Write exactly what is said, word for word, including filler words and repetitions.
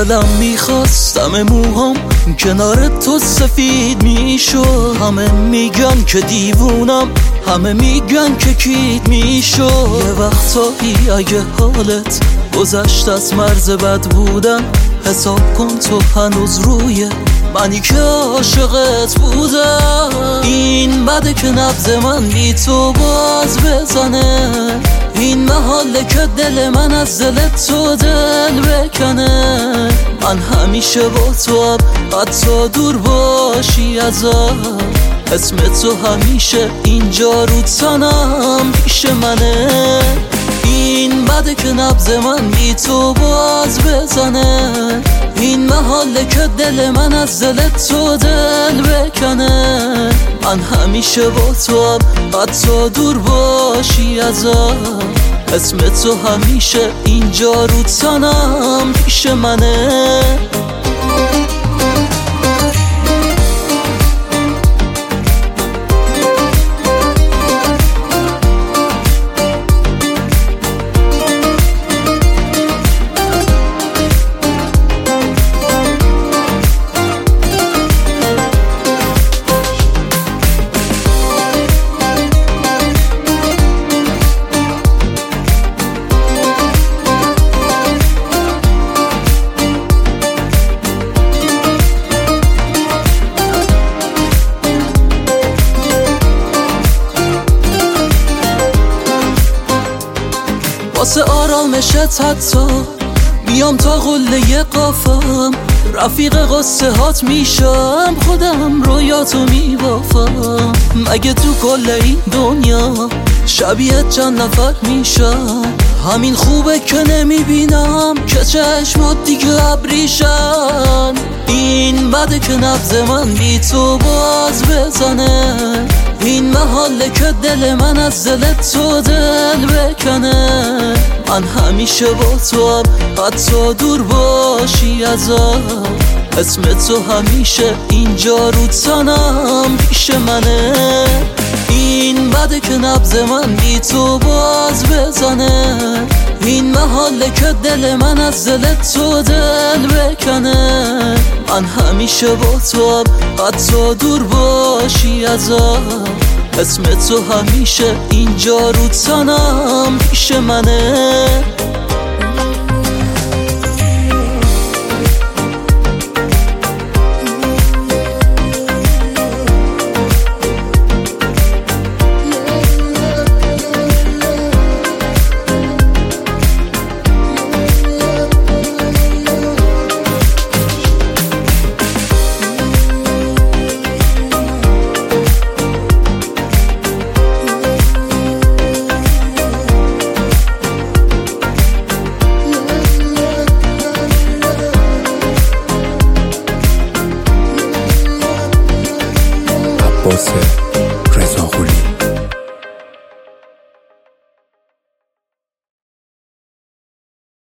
دلم میخواستم موهام کنار تو سفید میشو. همه میگن که دیوونم، همه میگن که کیت میشو. یه وقتایی اگه حالت گذشت از مرز بد بودن، حساب کن تو هنوز روی منی که عاشقت بودم. این بده که نبض من بی تو باز بزنه، این محاله که دل من از دل تو دل بکنه. من همیشه با تو هم حتی دور باشی ازم، اسم تو همیشه اینجا رو تنم پیش منه. این بده که نبض من بی تو باز بزنه، این محاله که دل من از دل تو دل بکنه. من همیشه با تو هم حتی دور باشی ازم، اسم تو همیشه اینجا رو تنم پیش منه. واسه آرامشت حتی میام تا قله قافم، رفیق قصه هات میشم، خودم رویاتو میبافم. مگه تو کل این دنیا شبیه چند نفر میشم؟ همین خوبه که نمیبینم که چشمات دیگه ابریشن. این بده که نبض من بی تو باز بزنه، این محاله که دل من از دل تو دل بکنه. من همیشه با تو هم حتی دور باشی ازم، اسم تو همیشه اینجا رو تنم پیش منه. این بده که نبض من بی تو باز بزنه، این محاله که دل من از دل تو دل بکنه. من همیشه با تو هم حتی دور باشی ازم، اسم تو همیشه اینجا رو تنم پیش منه. Você